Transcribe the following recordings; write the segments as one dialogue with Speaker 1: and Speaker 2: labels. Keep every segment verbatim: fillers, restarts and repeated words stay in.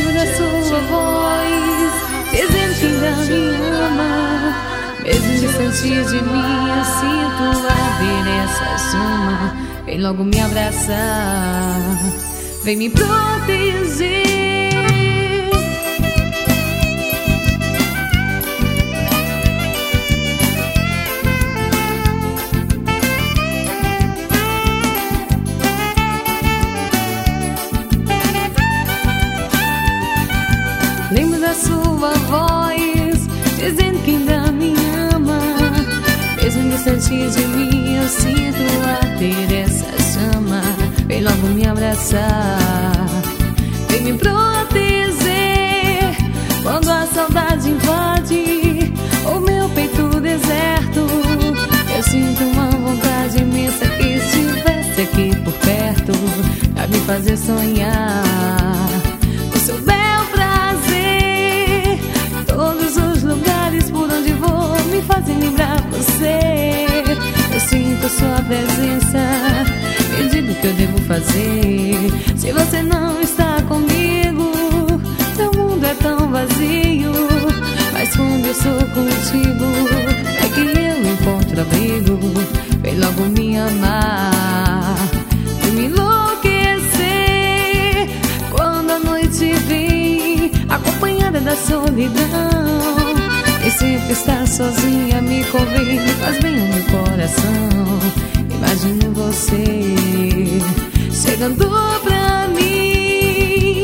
Speaker 1: Lembro da sua voz dizendo que ainda me ama. Mesmo distante de mim, eu sinto arder essa chama. Vem logo me abraçar, vem me proteger. Lembro da sua voz dizendo que ainda me ama. Mesmo distante de mim, eu sinto arder essa chama. Vem logo me abraçar, vem me proteger. Quando a saudade invade o meu peito deserto, eu sinto uma vontade imensa que estivesse aqui por perto, pra me fazer sonhar o seu bel prazer. Todos os lugares por onde vou me fazem lembrar você. Eu sinto a sua presença, me diga o que eu devo fazer. Se você não está comigo, meu mundo é tão vazio. Mas quando eu sou contigo, é que eu encontro abrigo. Vem logo me amar, vem me enlouquecer. Quando a noite vem acompanhada da solidão, e sempre estar sozinha me convém, faz bem ao meu coração. Imagino você chegando pra mim.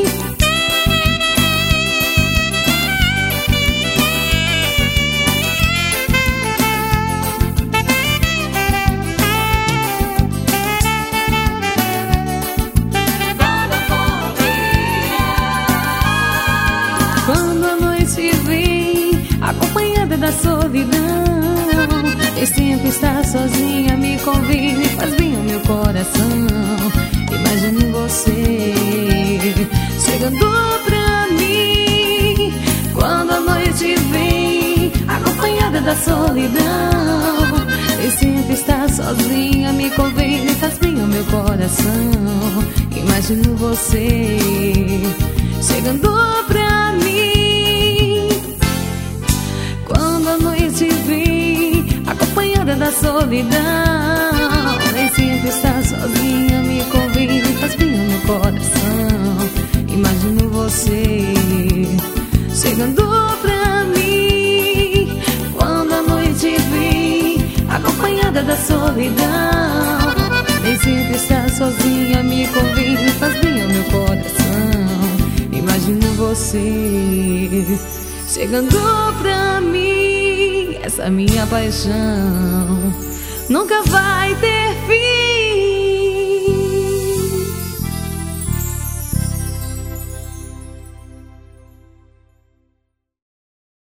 Speaker 1: Quando a noite vem acompanhada da solidão, e sempre estar sozinha me convém, faz bem ao meu coração. Imagino você chegando pra mim. Quando a noite vem acompanhada da solidão, e sempre estar sozinha me convém, faz bem ao meu coração. Imagino você chegando pra mim. Quando a noite vem acompanhada da solidão, nem sempre estar sozinha me convém, faz bem ao meu coração. Imagino você chegando pra mim. Quando a noite vem acompanhada da solidão, nem sempre estar sozinha me convém, faz bem ao meu coração. Imagino você chegando pra mim. Essa minha paixão nunca vai ter